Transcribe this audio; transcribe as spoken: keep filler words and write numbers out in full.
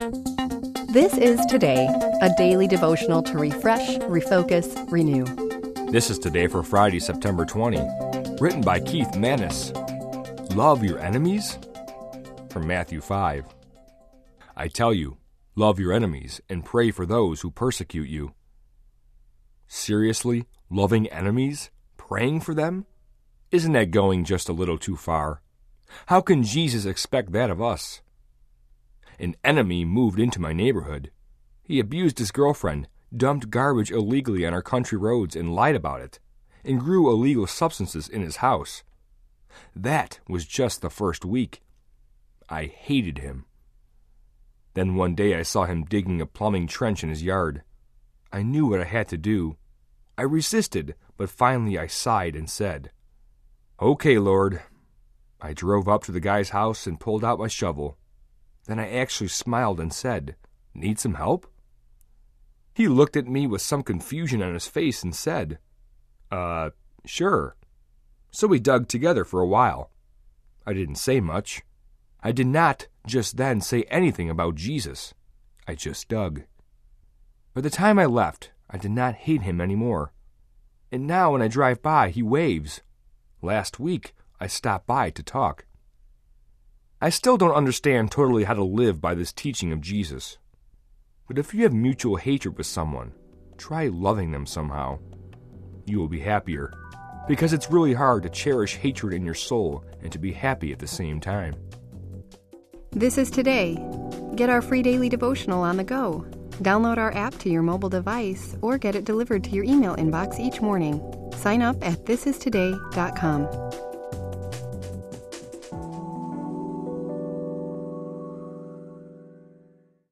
This is Today, a daily devotional to refresh, refocus, renew. This is Today for Friday, September twentieth, written by Keith Manis. Love your enemies? From Matthew five. I tell you, love your enemies and pray for those who persecute you. Seriously, loving enemies? Praying for them? Isn't that going just a little too far? How can Jesus expect that of us? An enemy moved into my neighborhood. He abused his girlfriend, dumped garbage illegally on our country roads and lied about it, and grew illegal substances in his house. That was just the first week. I hated him. Then one day I saw him digging a plumbing trench in his yard. I knew what I had to do. I resisted, but finally I sighed and said, "Okay, Lord." I drove up to the guy's house and pulled out my shovel. Then I actually smiled and said, "Need some help?" He looked at me with some confusion on his face and said, Uh, sure. So we dug together for a while. I didn't say much. I did not just then say anything about Jesus. I just dug. By the time I left, I did not hate him anymore. And now when I drive by, he waves. Last week, I stopped by to talk. I still don't understand totally how to live by this teaching of Jesus. But if you have mutual hatred with someone, try loving them somehow. You will be happier, because it's really hard to cherish hatred in your soul and to be happy at the same time. This is Today. Get our free daily devotional on the go. Download our app to your mobile device or get it delivered to your email inbox each morning. Sign up at this is today dot com.